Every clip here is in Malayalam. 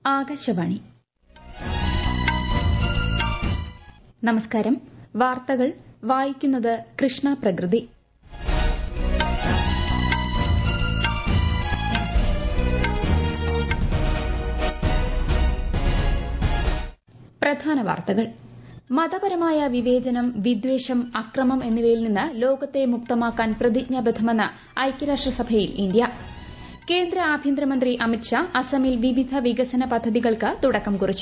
ആകാശവാണി. നമസ്കാരം. വാർത്തകൾ വായിക്കുന്നത് കൃഷ്ണ പ്രകൃതി. പ്രധാന വാർത്തകൾ. മതപരമായ വിവേചനം, വിദ്വേഷം, അക്രമം എന്നിവയിൽ നിന്ന് ലോകത്തെ മുക്തമാക്കാൻ പ്രതിജ്ഞാബദ്ധമെന്ന് ഐക്യരാഷ്ട്രസഭയിൽ ഇന്ത്യ. കേന്ദ്ര ആഭ്യന്തരമന്ത്രി അമിത്ഷാ അസമിൽ വിവിധ വികസന പദ്ധതികൾക്ക് തുടക്കം കുറിച്ചു.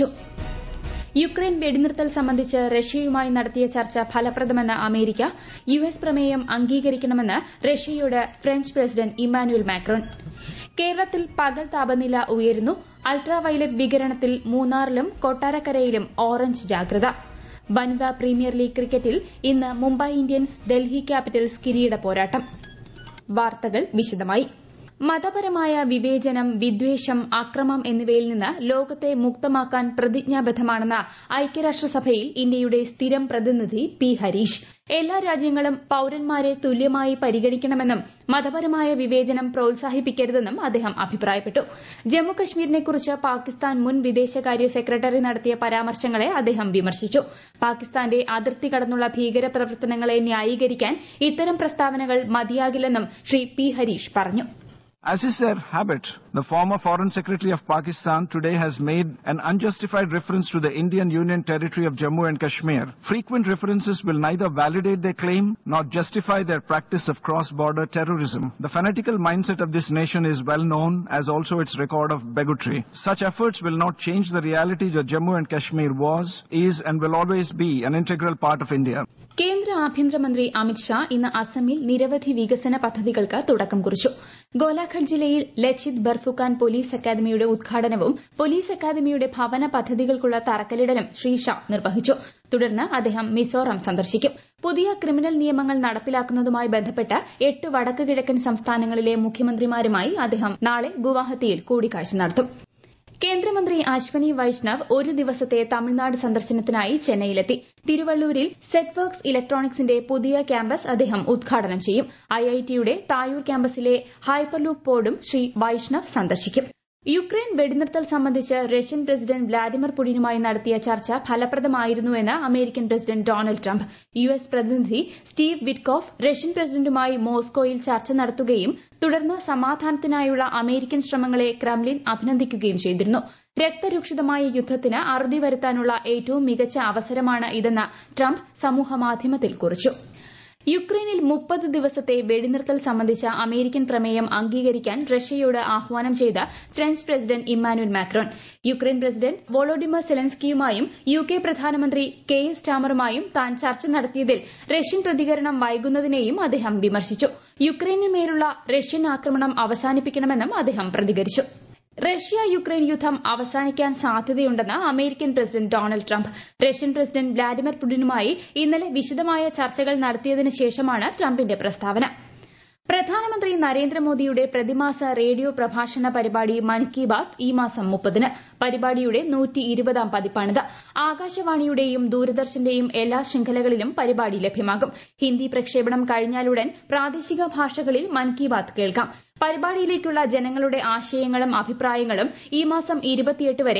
യുക്രൈൻ വെടിനിർത്തൽ സംബന്ധിച്ച് റഷ്യയുമായി നടത്തിയ ചർച്ച ഫലപ്രദമെന്ന് അമേരിക്ക. യുഎസ് പ്രമേയം അംഗീകരിക്കണമെന്ന് റഷ്യയോട് ഫ്രഞ്ച് പ്രസിഡന്റ് ഇമ്മാനുവൽ മാക്രോൺ. കേരളത്തിൽ പകൽ താപനില ഉയരുന്നു. അൾട്രാവയലറ്റ് വികിരണത്തിൽ മൂന്നാറിലും കൊട്ടാരക്കരയിലും ഓറഞ്ച് ജാഗ്രത. വനിതാ പ്രീമിയർ ലീഗ് ക്രിക്കറ്റിൽ ഇന്ന് മുംബൈ ഇന്ത്യൻസ് ഡൽഹി ക്യാപിറ്റൽസ് കിരീട പോരാട്ടം. വാർത്തകൾ വിശദമായി. മതപരമായ വിവേചനം, വിദ്വേഷം, അക്രമം എന്നിവയിൽ നിന്ന് ലോകത്തെ മുക്തമാക്കാൻ പ്രതിജ്ഞാബദ്ധമാണെന്ന് ഐക്യരാഷ്ട്രസഭയിൽ ഇന്ത്യയുടെ സ്ഥിരം പ്രതിനിധി പി ഹരീഷ്. എല്ലാ രാജ്യങ്ങളും പൌരന്മാരെ തുല്യമായി പരിഗണിക്കണമെന്നും മതപരമായ വിവേചനം പ്രോത്സാഹിപ്പിക്കരുതെന്നും അദ്ദേഹം അഭിപ്രായപ്പെട്ടു. ജമ്മുകശ്മീരിനെക്കുറിച്ച് പാകിസ്ഥാൻ മുൻ വിദേശകാര്യ സെക്രട്ടറി നടത്തിയ പരാമർശങ്ങളെ അദ്ദേഹം വിമർശിച്ചു. പാകിസ്ഥാന്റെ അതിർത്തി കടന്നുള്ള ഭീകരപ്രവർത്തനങ്ങളെ ന്യായീകരിക്കാൻ ഇത്തരം പ്രസ്താവനകൾ മതിയാകില്ലെന്നും ശ്രീ പി ഹരീഷ് പറഞ്ഞു. As is their habit, the former Foreign Secretary of Pakistan today has made an unjustified reference to the Indian Union territory of Jammu and Kashmir. Frequent references will neither validate their claim nor justify their practice of cross-border terrorism. The fanatical mindset of this nation is well known, as also its record of bigotry. Such efforts will not change the reality that Jammu and Kashmir was, is and will always be an integral part of India. കേന്ദ്ര ആഭ്യന്തരമന്ത്രി അമിത്ഷാ ഇന്ന് അസമിൽ നിരവധി വികസന പദ്ധതികൾക്ക് തുടക്കം കുറിച്ചു. ഗോലാഘട്ട് ജില്ലയിൽ ലച്ചിത് ബർഫുക്കാൻ പോലീസ് അക്കാദമിയുടെ ഉദ്ഘാടനവും പോലീസ് അക്കാദമിയുടെ ഭവന പദ്ധതികൾക്കുള്ള തറക്കല്ലിടലും ശ്രീ ഷാ നിർവഹിച്ചു. തുടർന്ന് അദ്ദേഹം മിസോറാം സന്ദർശിക്കും. പുതിയ ക്രിമിനൽ നിയമങ്ങൾ നടപ്പിലാക്കുന്നതുമായി ബന്ധപ്പെട്ട് 8 വടക്ക് കിഴക്കൻ സംസ്ഥാനങ്ങളിലെ മുഖ്യമന്ത്രിമാരുമായി അദ്ദേഹം നാളെ ഗുവാഹത്തിയിൽ കൂടിക്കാഴ്ച നടത്തും. കേന്ദ്രമന്ത്രി അശ്വനി വൈഷ്ണവ് ഒരു ദിവസത്തെ തമിഴ്നാട് സന്ദർശനത്തിനായി ചെന്നൈയിലെത്തി. തിരുവള്ളൂരിൽ സെറ്റ് വർക്ക്സ് ഇലക്ട്രോണിക്സിന്റെ പുതിയ ക്യാമ്പസ് അദ്ദേഹം ഉദ്ഘാടനം ചെയ്യും. ഐഐടിയുടെ തായൂർ ക്യാമ്പസിലെ ഹൈപ്പർലൂപ്പ് പോഡും ശ്രീ വൈഷ്ണവ് സന്ദർശിക്കും. യുക്രൈൻ വെടിനിർത്തൽ സംബന്ധിച്ച് റഷ്യൻ പ്രസിഡന്റ് വ്ളാഡിമിർ പുടിനുമായി നടത്തിയ ചർച്ച ഫലപ്രദമായിരുന്നുവെന്ന് American president Donald Trump. US പ്രതിനിധി സ്റ്റീവ് വിറ്റ്കോഫ് റഷ്യൻ പ്രസിഡന്റുമായി മോസ്കോയിൽ ചർച്ച നടത്തുകയും തുടർന്ന് സമാധാനത്തിനായുള്ള അമേരിക്കൻ ശ്രമങ്ങളെ ക്രെംലിൻ അഭിനന്ദിക്കുകയും ചെയ്തിരുന്നു. രക്തരൂക്ഷിതമായ യുദ്ധത്തിന് അറുതി വരുത്താനുള്ള ഏറ്റവും മികച്ച അവസരമാണ് ഇതെന്ന് ട്രംപ് സമൂഹമാധ്യമത്തിൽ കുറിച്ചു. യുക്രൈനിൽ 30 ദിവസത്തെ വെടിനിർത്തൽ സംബന്ധിച്ച അമേരിക്കൻ പ്രമേയം അംഗീകരിക്കാൻ റഷ്യയോട് ആഹ്വാനം ചെയ്ത French president Emmanuel Macron. Ukraine president Volodymyr സെലൻസ്കിയുമായും യുകെ പ്രധാനമന്ത്രി കെയർ സ്റ്റാമറുമായും താൻ ചർച്ച നടത്തിയതിൽ റഷ്യൻ പ്രതികരണം വൈകുന്നതിനെയും അദ്ദേഹം വിമർശിച്ചു. യുക്രൈനുമേലുള്ള റഷ്യൻ ആക്രമണം അവസാനിപ്പിക്കണമെന്നും അദ്ദേഹം പ്രതികരിച്ചു. റഷ്യ യുക്രൈൻ യുദ്ധം അവസാനിക്കാൻ സാധ്യതയുണ്ടെന്ന് American president Donald Trump. Russian president Vladimir പുടിനുമായി ഇന്നലെ വിശദമായ ചർച്ചകൾ നടത്തിയതിനു ശേഷമാണ് ട്രംപിന്റെ പ്രസ്താവന. പ്രധാനമന്ത്രി നരേന്ദ്രമോദിയുടെ പ്രതിമാസ റേഡിയോ പ്രഭാഷണ പരിപാടി മൻ കി ബാത് ഈ മാസം 30-ന്. പരിപാടിയുടെ 120-ാം പതിപ്പാണിത്. ആകാശവാണിയുടെയും ദൂരദർശന്റെയും എല്ലാ ശൃംഖലകളിലും പരിപാടി ലഭ്യമാകും. ഹിന്ദി പ്രക്ഷേപണം കഴിഞ്ഞാലുടൻ പ്രാദേശിക ഭാഷകളിൽ മൻ കി ബാത് കേൾക്കാം. പരിപാടിയിലേക്കുള്ള ജനങ്ങളുടെ ആശയങ്ങളും അഭിപ്രായങ്ങളും ഈ മാസം 28 വരെ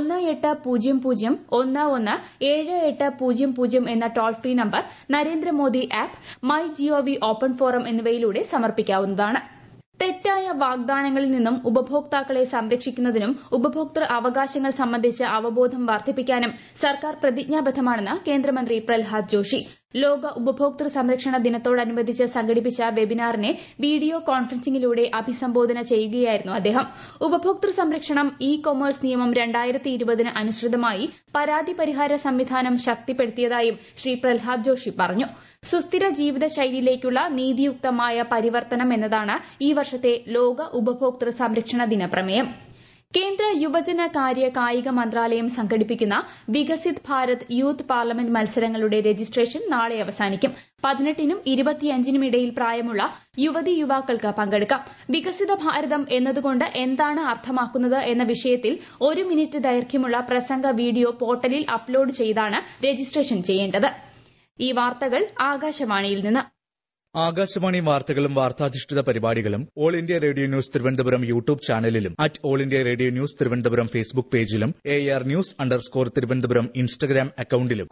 1800117800 എന്ന toll free number, Narendra Modi app, my G O V open forum എന്നിവയിലൂടെ സമർപ്പിക്കാവുന്നതാണ്. തെറ്റായ വാഗ്ദാനങ്ങളിൽ നിന്നും ഉപഭോക്താക്കളെ സംരക്ഷിക്കുന്നതിനും ഉപഭോക്തൃ അവകാശങ്ങൾ സംബന്ധിച്ച് അവബോധം വർദ്ധിപ്പിക്കാനും സർക്കാർ പ്രതിജ്ഞാബദ്ധമാണെന്ന് കേന്ദ്രമന്ത്രി പ്രഹ്ലാദ് ജോഷി. ലോക ഉപഭോക്തൃ സംരക്ഷണ ദിനത്തോടനുബന്ധിച്ച് സംഘടിപ്പിച്ച വെബിനാറിനെ വീഡിയോ കോൺഫറൻസിംഗിലൂടെ അഭിസംബോധന ചെയ്യുകയായിരുന്നു അദ്ദേഹം. ഉപഭോക്തൃ സംരക്ഷണം ഇ കൊമേഴ്സ് നിയമം 2020-ന് അനുസൃതമായി പരാതി പരിഹാര സംവിധാനം ശക്തിപ്പെടുത്തിയതായും ശ്രീ പ്രഹ്ലാദ് ജോഷി പറഞ്ഞു. സുസ്ഥിര ജീവിതശൈലിയിലേക്കുള്ള നീതിയുക്തമായ പരിവർത്തനം എന്നതാണ് ഈ വർഷത്തെ ലോക ഉപഭോക്തൃ സംരക്ഷണ ദിന പ്രമേയം. കേന്ദ്ര യുവജന കാര്യ കായിക മന്ത്രാലയം സംഘടിപ്പിക്കുന്ന വികസിത് ഭാരത് യൂത്ത് പാർലമെന്റ് മത്സരങ്ങളുടെ രജിസ്ട്രേഷൻ നാളെ അവസാനിക്കും. 18-നും 25-നും ഇടയിൽ പ്രായമുള്ള യുവതി യുവാക്കൾക്ക് പങ്കെടുക്കാം. വികസിത ഭാരതം എന്നതുകൊണ്ട് എന്താണ് അർത്ഥമാക്കുന്നത് എന്ന വിഷയത്തിൽ 1 മിനിറ്റ് ദൈർഘ്യമുള്ള പ്രസംഗ വീഡിയോ പോർട്ടലിൽ അപ്ലോഡ് ചെയ്താണ് രജിസ്ട്രേഷൻ ചെയ്യേണ്ടത്. ഈ വാർത്തകൾ ആകാശവാണിയിൽ നിന്ന്. ആകാശവാണി വാർത്തകളും വാർത്താധിഷ്ഠിത പരിപാടികളും All India radio news Thiruvananthapuram YouTube ചാനലിലും @all India radio news Thiruvananthapuram Facebook പേജിലും AR_News_തിരുവനന്തപുരം ഇൻസ്റ്റഗ്രാം അക്കൌണ്ടിലും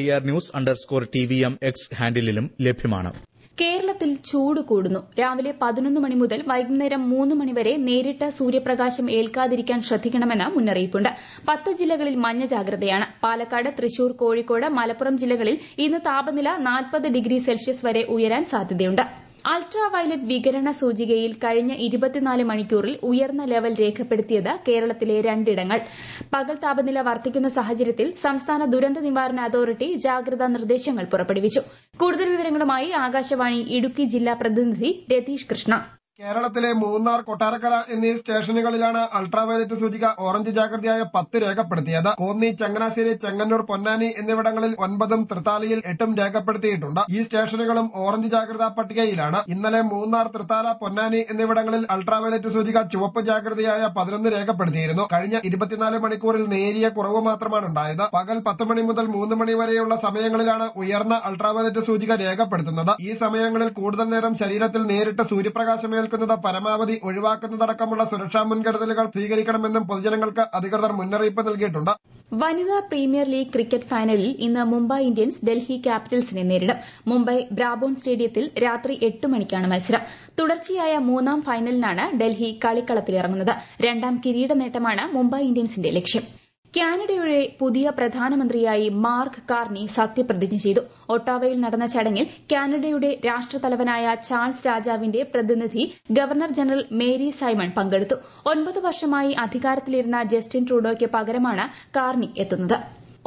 @AR_News_TVM X ഹാൻഡിലും ലഭ്യമാണ്. കേരളത്തിൽ ചൂട് കൂടുന്നു. രാവിലെ 11 മണി മുതൽ വൈകുന്നേരം 3 മണി വരെ നേരിട്ട് സൂര്യപ്രകാശം ഏൽക്കാതിരിക്കാൻ ശ്രദ്ധിക്കണമെന്ന് മുന്നറിയിപ്പുണ്ട്. 10 ജില്ലകളിൽ മഞ്ഞ ജാഗ്രതയാണ്. പാലക്കാട്, തൃശൂർ, കോഴിക്കോട്, മലപ്പുറം ജില്ലകളിൽ ഇന്ന് താപനില 40 ഡിഗ്രി സെൽഷ്യസ് വരെ ഉയരാൻ സാധ്യതയുണ്ട്. അൾട്രാ വയലറ്റ് വികിരണ സൂചികയിൽ കഴിഞ്ഞ 24 മണിക്കൂറിൽ ഉയർന്ന ലെവൽ രേഖപ്പെടുത്തിയത് കേരളത്തിലെ 2 ഇടങ്ങൾ. പകൽ താപനില വർദ്ധിക്കുന്ന സാഹചര്യത്തിൽ സംസ്ഥാന ദുരന്ത നിവാരണ അതോറിറ്റി ജാഗ്രതാ നിർദ്ദേശങ്ങൾ പുറപ്പെടുവിച്ചു. കൂടുതൽ വിവരങ്ങളുമായി ആകാശവാണി ഇടുക്കി ജില്ലാ പ്രതിനിധി രതീഷ് കൃഷ്ണ. കേരളത്തിലെ മൂന്നാർ, കൊട്ടാരക്കര എന്നീ സ്റ്റേഷനുകളിലാണ് അൾട്രാവയലറ്റ് സൂചിക ഓറഞ്ച് ജാഗ്രതയായ 10 രേഖപ്പെടുത്തിയത്. കോന്നി, ചങ്ങനാശ്ശേരി, ചെങ്ങന്നൂർ, പൊന്നാനി എന്നിവിടങ്ങളിൽ 9ഉം തൃത്താലയിൽ 8ഉം രേഖപ്പെടുത്തിയിട്ടുണ്ട്. ഈ സ്റ്റേഷനുകളും ഓറഞ്ച് ജാഗ്രതാ പട്ടികയിലാണ്. ഇന്നലെ മൂന്നാർ, തൃത്താല, പൊന്നാനി എന്നിവിടങ്ങളിൽ അൾട്രാവയലറ്റ് സൂചിക ചുവപ്പ് ജാഗ്രതയായ 11 രേഖപ്പെടുത്തിയിരുന്നു. കഴിഞ്ഞ 24 മണിക്കൂറിൽ നേരിയ കുറവ് മാത്രമാണ് ഉണ്ടായത്. പകൽ 10 മണി മുതൽ 3 മണി വരെയുള്ള സമയങ്ങളിലാണ് ഉയർന്ന അൾട്രാവയലറ്റ് സൂചിക രേഖപ്പെടുത്തുന്നത്. ഈ സമയങ്ങളിൽ കൂടുതൽ നേരം ശരീരത്തിൽ നേരിട്ട് സൂര്യപ്രകാശം പരമാവധി ഒഴിവാക്കുന്നതടക്കമുള്ള സുരക്ഷാ മുൻകരുതലുകൾ സ്വീകരിക്കണമെന്നും പൊതുജനങ്ങൾക്ക് അധികൃതർ മുന്നറിയിപ്പ് നൽകിയിട്ടുണ്ട്. വനിതാ പ്രീമിയർ ലീഗ് ക്രിക്കറ്റ് ഫൈനലിൽ ഇന്ന് മുംബൈ ഇന്ത്യൻസ് ഡൽഹി ക്യാപിറ്റൽസിനെ നേരിടും. മുംബൈ ബ്രാബോൺ സ്റ്റേഡിയത്തിൽ രാത്രി 8 മണിക്കാണ് മത്സരം. തുടർച്ചയായ 3ാം ഫൈനലിനാണ് ഡൽഹി കളിക്കളത്തിലിറങ്ങുന്നത്. 2ാം കിരീട നേട്ടമാണ് മുംബൈ ഇന്ത്യൻസിന്റെ ലക്ഷ്യം. കാനഡയുടെ പുതിയ പ്രധാനമന്ത്രിയായി മാർക്ക് കാർണി സത്യപ്രതിജ്ഞ ചെയ്തു. ഒട്ടാവയിൽ നടന്ന ചടങ്ങിൽ കാനഡയുടെ രാഷ്ട്രതലവനായ ചാൾസ് രാജാവിന്റെ പ്രതിനിധി ഗവർണർ ജനറൽ മേരി സൈമൺ പങ്കെടുത്തു. 9 വർഷമായി അധികാരത്തിലിരുന്ന ജസ്റ്റിൻ ട്രൂഡോയ്ക്ക് പകരമാണ് കാർണി എത്തുന്നത്.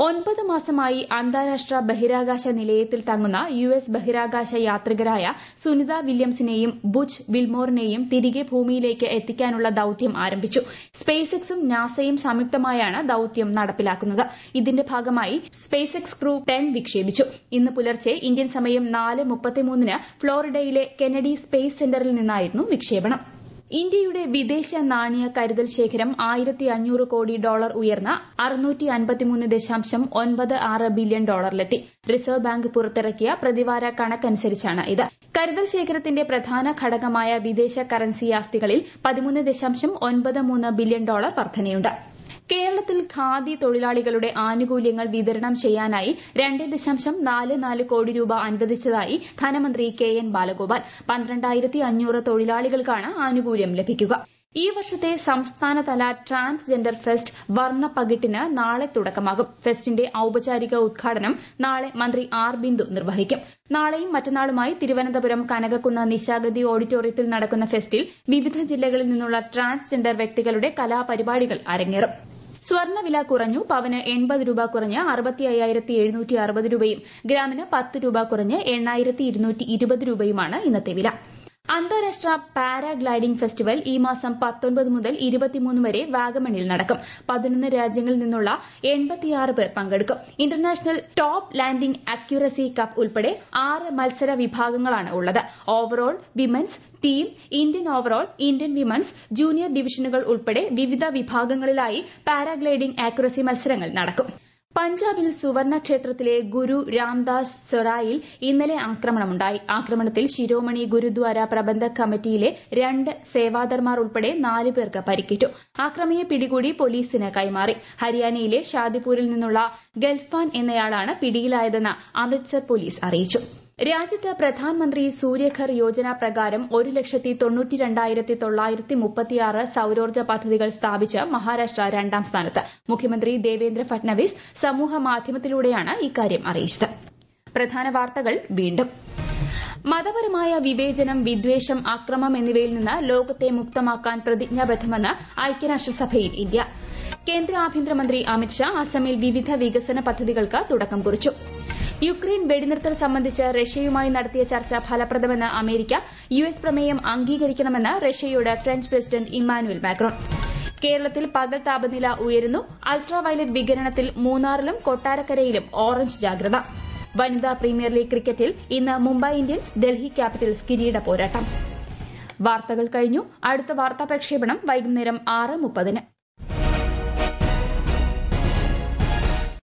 9 മാസമായി അന്താരാഷ്ട്ര ബഹിരാകാശ നിലയത്തിൽ തങ്ങുന്ന US ബഹിരാകാശ യാത്രികരായ സുനിത വില്യംസിനെയും ബുച്ച് വിൽമോറിനെയും തിരികെ ഭൂമിയിലേക്ക് എത്തിക്കാനുള്ള ദൌത്യം ആരംഭിച്ചു. സ്പേസ് എക്സും നാസയും സംയുക്തമായാണ് ദൌത്യം നടപ്പിലാക്കുന്നത്. ഇതിന്റെ ഭാഗമായി സ്പേസ് എക്സ് ക്രൂ 10 വിക്ഷേപിച്ചു. ഇന്ന് പുലർച്ചെ ഇന്ത്യൻ സമയം 4:33 ഫ്ലോറിഡയിലെ കെനഡി സ്പേസ് സെന്ററിൽ നിന്നായിരുന്നു വിക്ഷേപണം. ഇന്ത്യയുടെ വിദേശ നാണ്യ കരുതൽ ശേഖരം $1,500 കോടി ഉയർന്ന് $653.96 ബില്യൺ റിസർവ് ബാങ്ക് പുറത്തിറക്കിയ പ്രതിവാര കണക്കനുസരിച്ചാണ് ഇത്. കരുതൽ ശേഖരത്തിന്റെ പ്രധാന ഘടകമായ വിദേശ കറൻസി ആസ്തികളിൽ $13.93 ബില്യൺ വർധനയുണ്ട്. കേരളത്തിൽ ഖാദി തൊഴിലാളികളുടെ ആനുകൂല്യങ്ങൾ വിതരണം ചെയ്യാനായി 2.44 കോടി രൂപ അനുവദിച്ചതായി ധനമന്ത്രി KN ബാലഗോപാൽ. 12,500 തൊഴിലാളികൾക്കാണ് ആനുകൂല്യം ലഭിക്കുക. ഈ വർഷത്തെ സംസ്ഥാനതല ട്രാൻസ്ജെൻഡർ ഫെസ്റ്റ് വർണ്ണപ്പകിട്ടിന് നാളെ തുടക്കമാകും. ഫെസ്റ്റിന്റെ ഔപചാരിക ഉദ്ഘാടനം നാളെ മന്ത്രി R ബിന്ദു നിർവഹിക്കും. നാളെയും മറ്റന്നാളുമായി തിരുവനന്തപുരം കനകക്കുന്ന് നിശാഗന്ധി ഓഡിറ്റോറിയത്തിൽ നടക്കുന്ന ഫെസ്റ്റിൽ വിവിധ ജില്ലകളിൽ നിന്നുള്ള ട്രാൻസ്ജെൻഡർ വ്യക്തികളുടെ കലാപരിപാടികൾ അരങ്ങേറും. സ്വർണ്ണവില കുറഞ്ഞു. പവന് 80 രൂപ കുറഞ്ഞ് 65,760 രൂപയും ഗ്രാമിന് 10 രൂപ കുറഞ്ഞ് 8,220 രൂപയുമാണ് ഇന്നത്തെ വില. അന്താരാഷ്ട്ര പാരാഗ്ലൈഡിംഗ് ഫെസ്റ്റിവൽ ഈ മാസം 19 മുതൽ 23 വരെ വാഗമണിൽ നടക്കും. 11 രാജ്യങ്ങളിൽ നിന്നുള്ള 86 പേർ പങ്കെടുക്കും. International top landing accuracy cup ഉൾപ്പെടെ 6 മത്സര വിഭാഗങ്ങളാണ് ഉള്ളത്. Overall, women's, team, Indian overall, Indian women's, junior ഡിവിഷനുകൾ ഉൾപ്പെടെ വിവിധ വിഭാഗങ്ങളിലായി പാരാഗ്ലൈഡിംഗ് അക്യുറസി മത്സരങ്ങൾ നടക്കും. പഞ്ചാബിൽ സുവർണ ക്ഷേത്രത്തിലെ ഗുരു രാംദാസ് സൊറായിൽ ഇന്നലെ ആക്രമണമുണ്ടായി. ആക്രമണത്തിൽ ശിരോമണി ഗുരുദ്വാര പ്രബന്ധക് കമ്മിറ്റിയിലെ 2 സേവാദർമാർ ഉൾപ്പെടെ 4 പേർക്ക് പരിക്കേറ്റു. ആക്രമിയെ പിടികൂടി പോലീസിന് കൈമാറി. ഹരിയാനയിലെ ഷാദിപൂരിൽ നിന്നുള്ള ഗൽഫാൻ എന്നയാളാണ് പിടിയിലായതെന്ന് അമൃത്സർ പോലീസ് അറിയിച്ചു. രാജ്യത്ത് പ്രധാൻമന്ത്രി സൂര്യഘർ യോജന പ്രകാരം 1,92,936 സൌരോർജ്ജ പദ്ധതികൾ സ്ഥാപിച്ച് മഹാരാഷ്ട്ര 2ാം സ്ഥാനത്ത്. മുഖ്യമന്ത്രി ദേവേന്ദ്ര ഫട്നവിസ് സമൂഹ മാധ്യമത്തിലൂടെയാണ് ഇക്കാര്യം അറിയിച്ചത്. പ്രധാന വാർത്തകൾ വീണ്ടും. മതപരമായ വിവേചനം, വിദ്വേഷം, അക്രമം എന്നിവയിൽ നിന്ന് ലോകത്തെ മുക്തമാക്കാൻ പ്രതിജ്ഞാബദ്ധമെന്ന് ഐക്യരാഷ്ട്രസഭയിൽ ഇന്ത്യ. കേന്ദ്ര ആഭ്യന്തരമന്ത്രി അമിത്ഷാ അസമിൽ വിവിധ വികസന പദ്ധതികൾക്ക് തുടക്കം കുറിച്ചു. യുക്രൈൻ വെടിനിർത്തൽ സംബന്ധിച്ച് റഷ്യയുമായി നടത്തിയ ചർച്ച ഫലപ്രദമെന്ന് അമേരിക്ക. US പ്രമേയം അംഗീകരിക്കണമെന്ന് റഷ്യയോട് ഫ്രഞ്ച് പ്രസിഡന്റ് ഇമ്മാനുവൽ മാക്രോൺ. കേരളത്തിൽ പകൽ താപനില ഉയരുന്നു. അൾട്രാ വയലറ്റ് വികിരണത്തിൽ മൂന്നാറിലും കൊട്ടാരക്കരയിലും ഓറഞ്ച് ജാഗ്രത. വനിതാ പ്രീമിയർ ലീഗ് ക്രിക്കറ്റിൽ ഇന്ന് മുംബൈ ഇന്ത്യൻസ് ഡൽഹി ക്യാപിറ്റൽസ് കിരീട പോരാട്ടം. വാർത്തകൾ കഴിഞ്ഞു. അടുത്ത വാർത്താ പ്രക്ഷേപണം വൈകുന്നേരം 6:30.